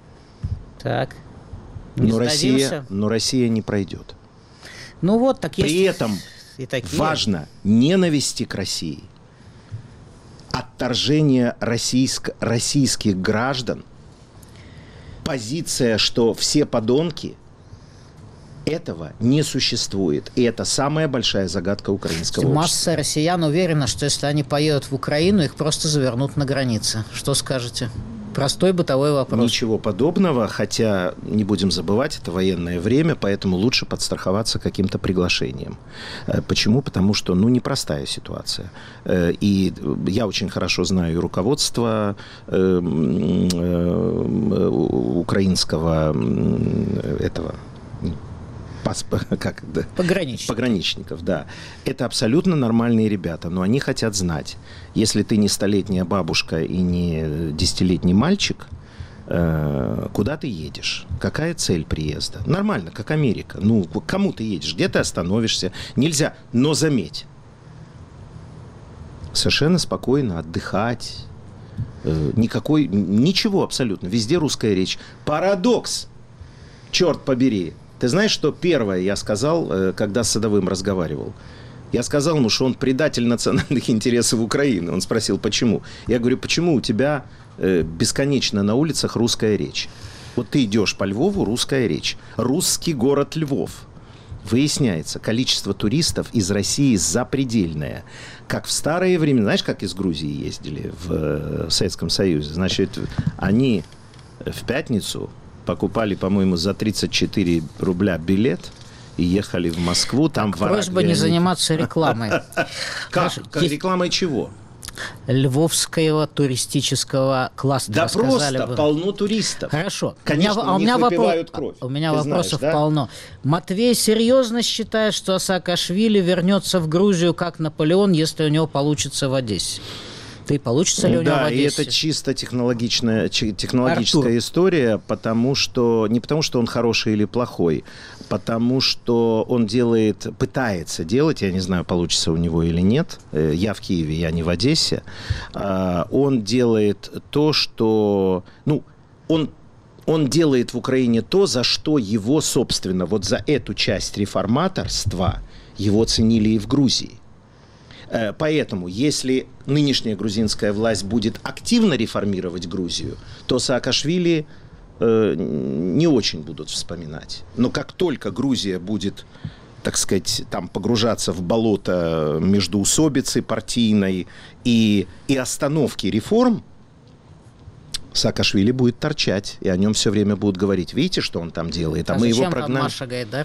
так. Не но сдадимся? Россия не пройдет. Ну вот, так есть. При этом и такие. важно ненависти к России, отторжение российских граждан, позиция, что все подонки, этого не существует. И это самая большая загадка украинского общества. Масса россиян уверена, что если они поедут в Украину, их просто завернут на границе. Что скажете? Простой бытовой вопрос. Ничего подобного, хотя, не будем забывать, это военное время, поэтому лучше подстраховаться каким-то приглашением. Почему? Потому что, непростая ситуация. И я очень хорошо знаю и руководство украинского этого... Пограничников, да. Это абсолютно нормальные ребята, но они хотят знать, если ты не 100-летняя бабушка и не 10-летний мальчик, Куда ты едешь? Какая цель приезда? Нормально, как Америка. Ну, к кому ты едешь? Где ты остановишься? Нельзя. Но заметь, совершенно спокойно отдыхать. Ничего абсолютно. Везде русская речь. Парадокс! Черт побери! Ты знаешь, что первое я сказал, когда с Садовым разговаривал? Я сказал ему, что он предатель национальных интересов Украины. Он спросил, почему? Я говорю, почему у тебя бесконечно на улицах русская речь? Вот ты идешь по Львову, русская речь. Русский город Львов. Выясняется, количество туристов из России запредельное. Как в старые времена, знаешь, как из Грузии ездили в Советском Союзе? Значит, они в пятницу покупали, по-моему, за 34 рубля билет и ехали в Москву. Там просьба не заниматься рекламой. Как? Рекламой чего? Львовского туристического кластера. Да просто полно туристов. Хорошо. Конечно, у них выпивают кровь. У меня вопросов полно. Матвей серьезно считает, что Саакашвили вернется в Грузию как Наполеон, если у него получится в Одессе. И получится ли у него в Одессе? Да, и это чисто технологическая история, не потому что он хороший или плохой, потому что он пытается делать, я не знаю, получится у него или нет, я в Киеве, я не в Одессе, он делает то, что... Он делает в Украине то, за что его, собственно, вот за эту часть реформаторства его ценили и в Грузии. Поэтому, если нынешняя грузинская власть будет активно реформировать Грузию, то Саакашвили не очень будут вспоминать. Но как только Грузия будет, так сказать, там погружаться в болото междоусобицы партийной и остановки реформ, Саакашвили будет торчать, и о нем все время будут говорить. Видите, что он там делает? А мы его прогнали. Зачем там Маша Гайдар?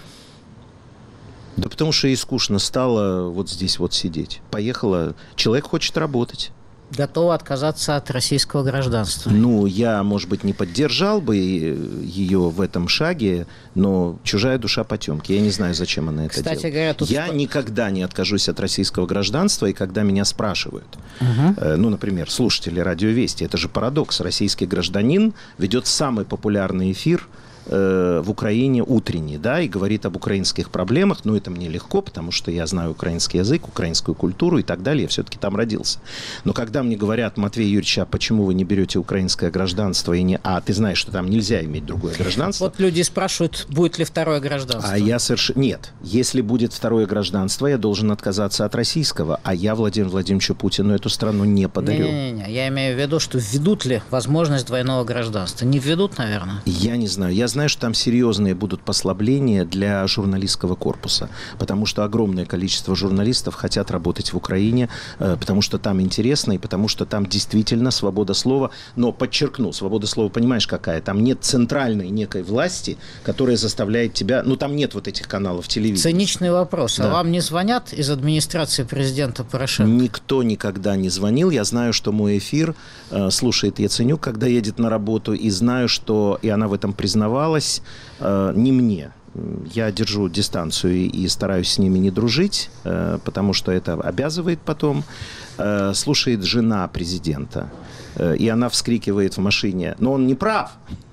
Да потому что ей скучно стало вот здесь вот сидеть. Поехала. Человек хочет работать. Готова отказаться от российского гражданства. Ну, я, может быть, не поддержал бы ее в этом шаге, но чужая душа потемки. Я не знаю, зачем она это делает. Говоря, я никогда не откажусь от российского гражданства, и когда меня спрашивают, например, слушатели Радио Вести, это же парадокс. Российский гражданин ведет самый популярный эфир в Украине утренний, да, и говорит об украинских проблемах, но это мне легко, потому что я знаю украинский язык, украинскую культуру и так далее, я все-таки там родился. Но когда мне говорят, Матвей Юрьевич, а почему вы не берете украинское гражданство, ты знаешь, что там нельзя иметь другое гражданство? Вот люди спрашивают, будет ли второе гражданство. Нет, если будет второе гражданство, я должен отказаться от российского, а я Владимиру Владимировичу Путину эту страну не подарю. Не-не-не, я имею в виду, что введут ли возможность двойного гражданства. Не введут, наверное? Я не знаю, я знаю, что там серьезные будут послабления для журналистского корпуса, потому что огромное количество журналистов хотят работать в Украине, потому что там интересно и потому что там действительно свобода слова. Но, подчеркну, свобода слова, понимаешь, какая? Там нет центральной некой власти, которая заставляет тебя... там нет вот этих каналов телевидения. Циничный вопрос. Да. А вам не звонят из администрации президента Порошенко? Никто никогда не звонил. Я знаю, что мой эфир слушает Яценюк, когда едет на работу, и знаю, что, и она в этом признавалась, не мне. Я держу дистанцию и стараюсь с ними не дружить, потому что это обязывает потом. Слушает жена президента, и она вскрикивает в машине: «Но он не прав!»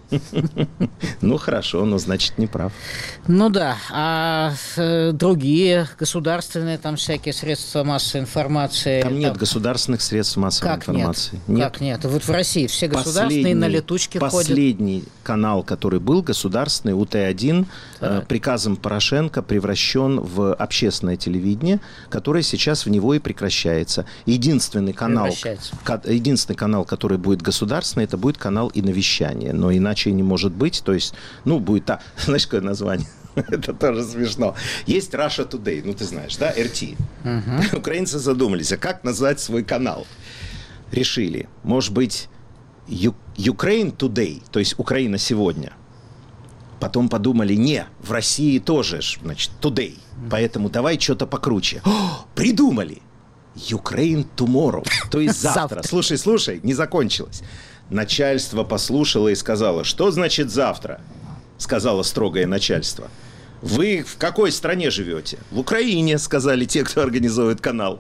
Ну, хорошо, но значит не прав. Ну да, а другие государственные там всякие средства массовой информации? Там нет государственных средств массовой информации. Нет? Как нет? Вот в России все государственные на летучке ходят. Последний канал, который был государственный, УТ-1, приказом Порошенко превращен в общественное телевидение, которое сейчас в него и прекращается. Единственный канал, который будет государственный, это будет канал «Иновещание». Но иначе не может быть. То есть, будет так. Знаешь, какое название? Это тоже смешно. Есть Russia Today, ты знаешь, да, RT. Украинцы задумались, а как назвать свой канал? Решили, может быть, Ukraine Today, то есть Украина сегодня. Потом подумали, в России тоже, значит, Today. Поэтому давай что-то покруче. Придумали! Ukraine Tomorrow, то есть завтра. Слушай, не закончилось. Начальство послушало и сказало: что значит завтра? Сказало строгое начальство. Вы в какой стране живете? В Украине, сказали те, кто организует канал.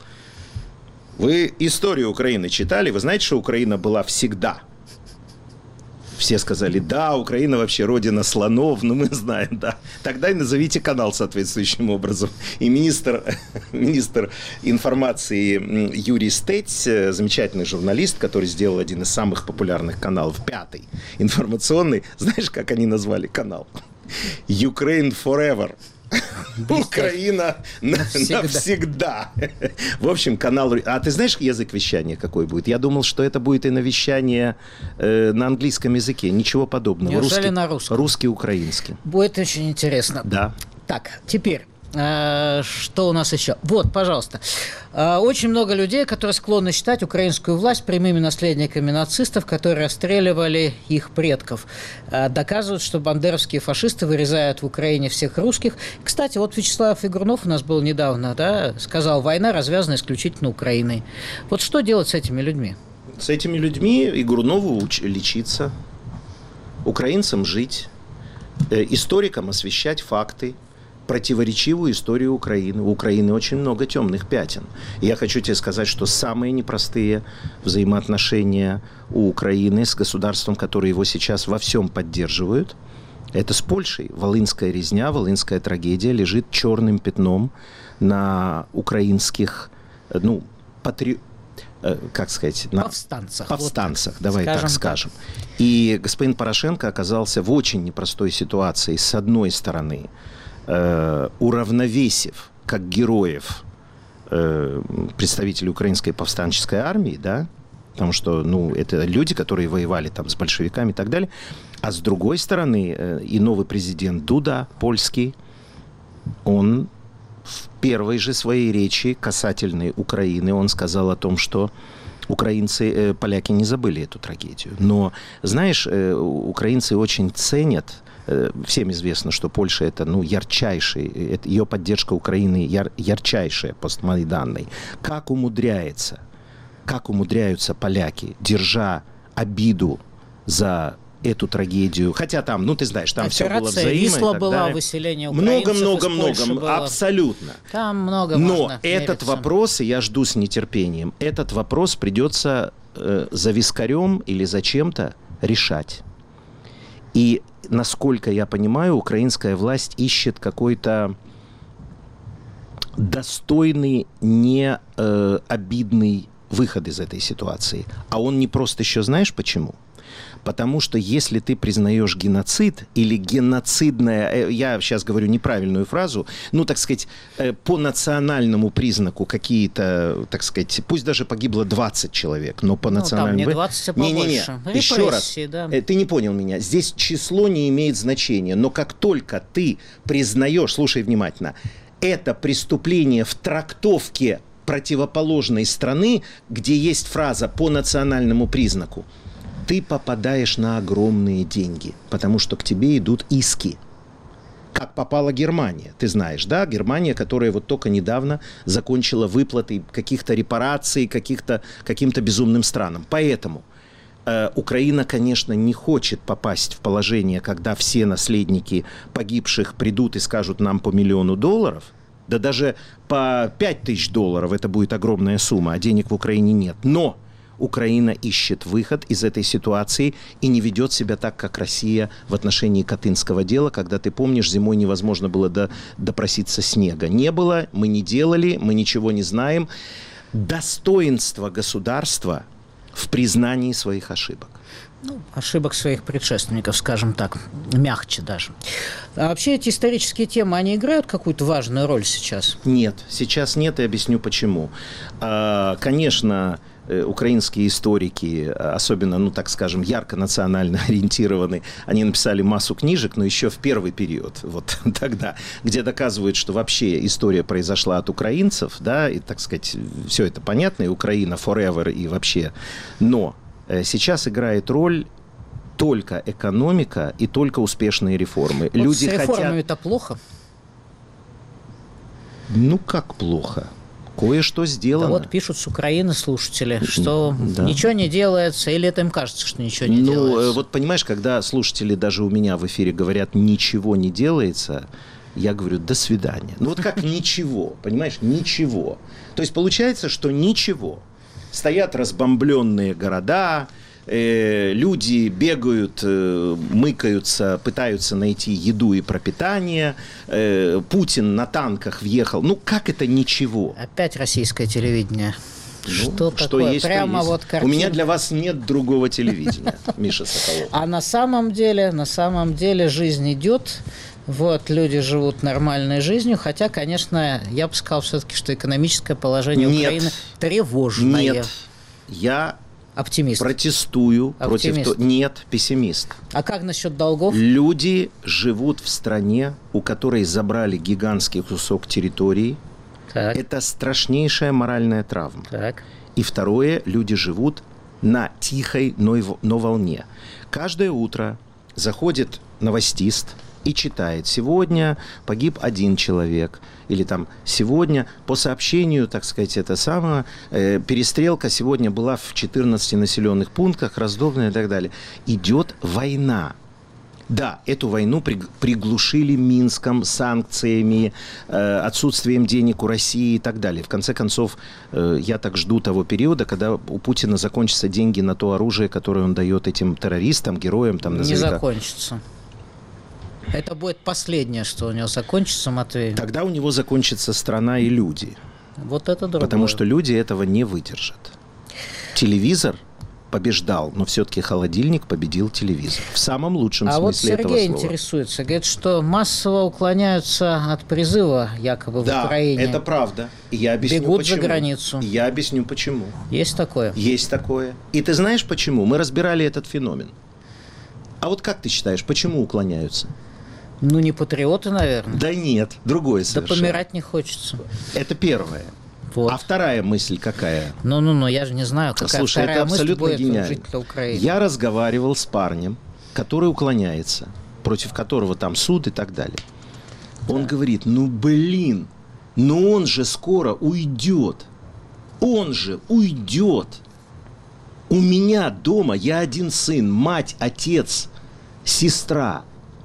Вы историю Украины читали? Вы знаете, что Украина была всегда? Все сказали, да, Украина вообще родина слонов, ну мы знаем, да. Тогда и назовите канал соответствующим образом. И министр информации Юрий Стець, замечательный журналист, который сделал один из самых популярных каналов, 5-й информационный, знаешь, как они назвали канал? Ukraine Forever. Украина навсегда. В общем, канал... А ты знаешь язык вещания какой будет? Я думал, что это будет и на вещание на английском языке. Ничего подобного. Неужели на русском? Русский, украинский. Будет очень интересно. Да. Так, теперь... Что у нас еще? Вот, пожалуйста. Очень много людей, которые склонны считать украинскую власть прямыми наследниками нацистов, которые расстреливали их предков. Доказывают, что бандеровские фашисты вырезают в Украине всех русских. Кстати, вот Вячеслав Игрунов у нас был недавно, да, сказал, война развязана исключительно Украиной. Вот что делать с этими людьми? С этими людьми Игрунову лечиться, украинцам жить, историкам освещать факты, противоречивую историю Украины. У Украины очень много темных пятен. И я хочу тебе сказать, что самые непростые взаимоотношения у Украины с государством, которое его сейчас во всем поддерживают, это с Польшей. Волынская резня, волынская трагедия лежит черным пятном на украинских, как сказать, на повстанцах, давай так скажем. И господин Порошенко оказался в очень непростой ситуации. С одной стороны, уравновесив как героев представителей украинской повстанческой армии, да, потому что, это люди, которые воевали там с большевиками и так далее, а с другой стороны, и новый президент Дуда, польский, он в первой же своей речи касательной Украины, он сказал о том, что поляки не забыли эту трагедию. Но, знаешь, украинцы очень ценят. Всем известно, что Польша это ярчайший, ее поддержка Украины ярчайшая постмайданной. Как умудряются поляки, держа обиду за эту трагедию, хотя там, ты знаешь, там все было взаимно. Висла была, выселение украинцев много, абсолютно. Там много Но этот вопрос, и я жду с нетерпением, этот вопрос придется за вискарем или за чем-то решать. И, насколько я понимаю, украинская власть ищет какой-то достойный, не обидный выход из этой ситуации. А он не просто еще, знаешь почему? Потому что если ты признаешь геноцид или геноцидное, я сейчас говорю неправильную фразу, так сказать, по национальному признаку какие-то, так сказать, пусть даже погибло 20 человек, но по национальному... Там не 20, а побольше. Не. Еще раз, да. Ты не понял меня. Здесь число не имеет значения, но как только ты признаешь, слушай внимательно, это преступление в трактовке противоположной страны, где есть фраза «по национальному признаку», ты попадаешь на огромные деньги, потому что к тебе идут иски. Как попала Германия, ты знаешь, да? Германия, которая вот только недавно закончила выплаты каких-то репараций каким-то безумным странам. Поэтому Украина, конечно, не хочет попасть в положение, когда все наследники погибших придут и скажут нам по $1 миллион, да даже по $5000 это будет огромная сумма, а денег в Украине нет. Но Украина ищет выход из этой ситуации и не ведет себя так, как Россия в отношении Катынского дела, когда, ты помнишь, зимой невозможно было допроситься снега. Не было, мы не делали, мы ничего не знаем. Достоинство государства в признании своих ошибок. Ошибок своих предшественников, скажем так, мягче даже. А вообще эти исторические темы, они играют какую-то важную роль сейчас? Нет, сейчас нет, и объясню почему. Конечно, украинские историки, особенно, так скажем, ярко национально ориентированы, они написали массу книжек, но еще в первый период, вот тогда, где доказывают, что вообще история произошла от украинцев, да, и, так сказать, все это понятно, и Украина forever, и вообще. Но сейчас играет роль только экономика и только успешные реформы. Вот люди с реформами-то плохо? Как плохо? Кое-что сделано. Да вот пишут с Украины слушатели, что ничего не делается, или это им кажется, что ничего не делается? Вот понимаешь, когда слушатели даже у меня в эфире говорят «ничего не делается», я говорю «до свидания». Вот как ничего, понимаешь, ничего. То есть получается, что ничего. Стоят разбомбленные города, люди бегают, мыкаются, пытаются найти еду и пропитание, Путин на танках въехал. Ну, как это ничего? Опять российское телевидение. Что такое? Есть, Прямо есть. вот картина. У меня для вас нет другого телевидения, Миша Соколов. А на самом деле жизнь идет. Вот, люди живут нормальной жизнью, хотя, конечно, я бы сказал все-таки, что экономическое положение Украины тревожное. Нет, я оптимист. Протестую Оптимист. против... Нет, пессимист. А как насчет долгов? Люди живут в стране, у которой забрали гигантский кусок территории. Так. Это страшнейшая моральная травма. Так. И второе, люди живут на тихой, но волне. Каждое утро заходит новостист и читает: сегодня погиб 1 человек, или там сегодня, по сообщению, так сказать, перестрелка сегодня была в 14 населенных пунктах, раздолбана и так далее. Идет война. Да, эту войну приглушили Минском, санкциями, отсутствием денег у России и так далее. В конце концов, я так жду того периода, когда у Путина закончатся деньги на то оружие, которое он дает этим террористам, героям. Там, не закончится. Это будет последнее, что у него закончится, Матвей. Тогда у него закончится страна и люди. Вот это другое. Потому что люди этого не выдержат. Телевизор побеждал, но все-таки холодильник победил телевизор. В самом лучшем смысле этого слова. А вот Сергей интересуется. Говорит, что массово уклоняются от призыва якобы в Украине. Да, это правда. И я объясню, бегут почему. за границу. Я объясню, почему. Есть такое? Есть такое. И ты знаешь, почему? Мы разбирали этот феномен. А вот как ты считаешь, почему уклоняются? Ну, не патриоты, наверное. Да нет, другое совершенно. Да помирать не хочется. Это первое. Вот. А вторая мысль какая? Ну, я же не знаю, какая Слушай, вторая это мысль абсолютно будет у гениально. жителя Украины. Я разговаривал с парнем, который уклоняется, против которого там суд и так далее. Он говорит: но он же скоро уйдет. Он же уйдет. У меня дома я один сын, мать, отец, сестра.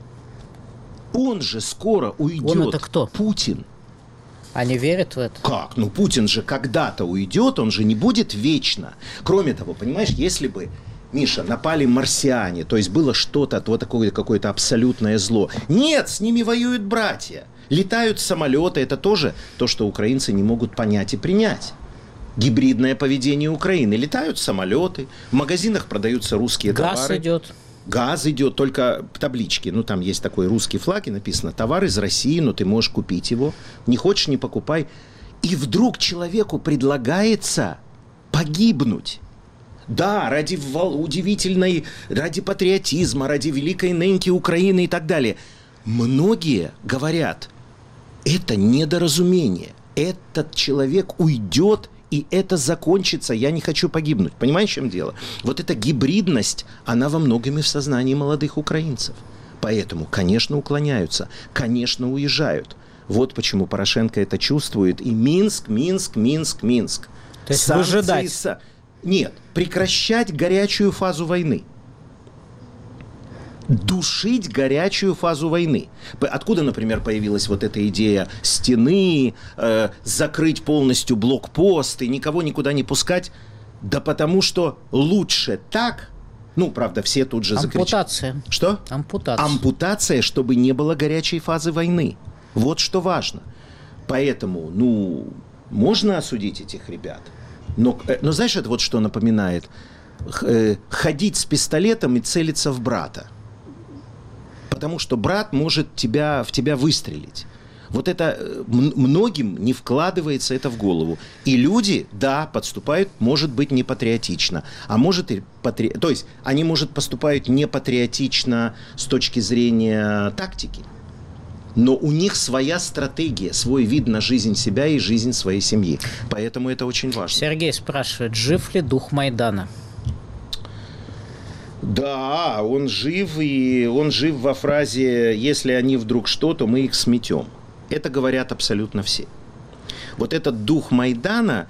Он же скоро уйдет. Он это кто? Путин. Они верят в это? Как? Ну, Путин же когда-то уйдет, он же не будет вечно. Кроме того, понимаешь, если бы, Миша, напали марсиане, то есть было что-то, вот такое какое-то абсолютное зло. Нет, с ними воюют братья. Летают самолеты, это тоже то, что украинцы не могут понять и принять. Гибридное поведение Украины. Летают самолеты, в магазинах продаются русские товары. Газ идет. Газ идет, только таблички. Ну, там есть такой русский флаг, и написано: товар из России, но ты можешь купить его. Не хочешь — не покупай. И вдруг человеку предлагается погибнуть. Да, ради ради патриотизма, ради великой неньки Украины и так далее. Многие говорят: это недоразумение. Этот человек уйдет, и это закончится, я не хочу погибнуть. Понимаешь, в чем дело? Вот эта гибридность, она во многом и в сознании молодых украинцев. Поэтому, конечно, уклоняются, конечно, уезжают. Вот почему Порошенко это чувствует. И Минск. То есть Санкции выжидать. Нет, прекращать горячую фазу войны. Душить горячую фазу войны. Откуда, например, появилась вот эта идея стены, закрыть полностью блокпост и никого никуда не пускать? Да потому что лучше так. Ну, правда, все тут же закричали. Ампутация. Что? Ампутация. Ампутация, чтобы не было горячей фазы войны. Вот что важно. Поэтому, можно осудить этих ребят. Но знаешь, это вот что напоминает? Ходить с пистолетом и целиться в брата. Потому что брат может в тебя выстрелить. Вот это многим не вкладывается это в голову. И люди, да, подступают, может быть, не патриотично. А может и то есть они, может, поступают не патриотично с точки зрения тактики. Но у них своя стратегия, свой вид на жизнь себя и жизнь своей семьи. Поэтому это очень важно. Сергей спрашивает: жив ли дух Майдана? Да, он жив, и он жив во фразе: если они вдруг что, то мы их сметем. Это говорят абсолютно все. Вот этот дух Майдана,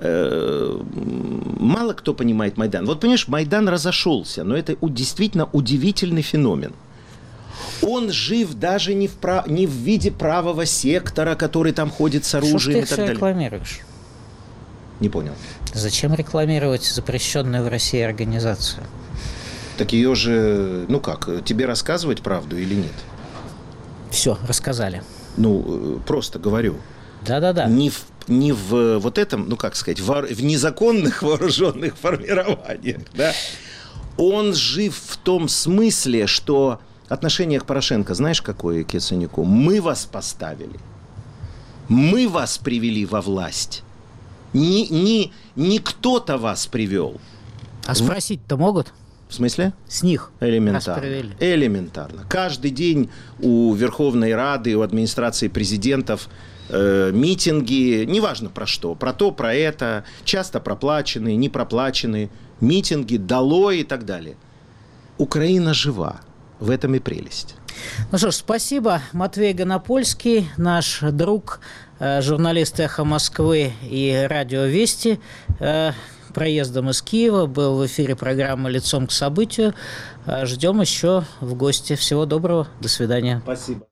мало кто понимает Майдан. Вот понимаешь, Майдан разошелся, но это действительно удивительный феномен. Он жив даже не в виде правого сектора, который там ходит с оружием и так далее. Что ты рекламируешь? Не понял. Зачем рекламировать запрещенную в России организацию? Так ее же, ну как, тебе рассказывать правду или нет? Все, рассказали. Ну, просто говорю. Да-да-да. Не в вот этом, ну как сказать, в незаконных вооруженных формированиях, да? Он жив в том смысле, что отношение к Порошенко, знаешь, какое к Яценюку? Мы вас поставили. Мы вас привели во власть. Не кто-то вас привел. А спросить-то могут? В смысле? С них. Элементарно. Элементарно. Каждый день у Верховной Рады, у администрации президентов митинги, неважно про что, про то, про это, часто проплаченные, не проплаченные, митинги, долой и так далее. Украина жива. В этом и прелесть. Ну что ж, спасибо. Матвей Гонопольский, наш друг, журналист «Эхо Москвы» и «Радио Вести», проездом из Киева, был в эфире программы «Лицом к событию». Ждем еще в гости. Всего доброго. До свидания. Спасибо.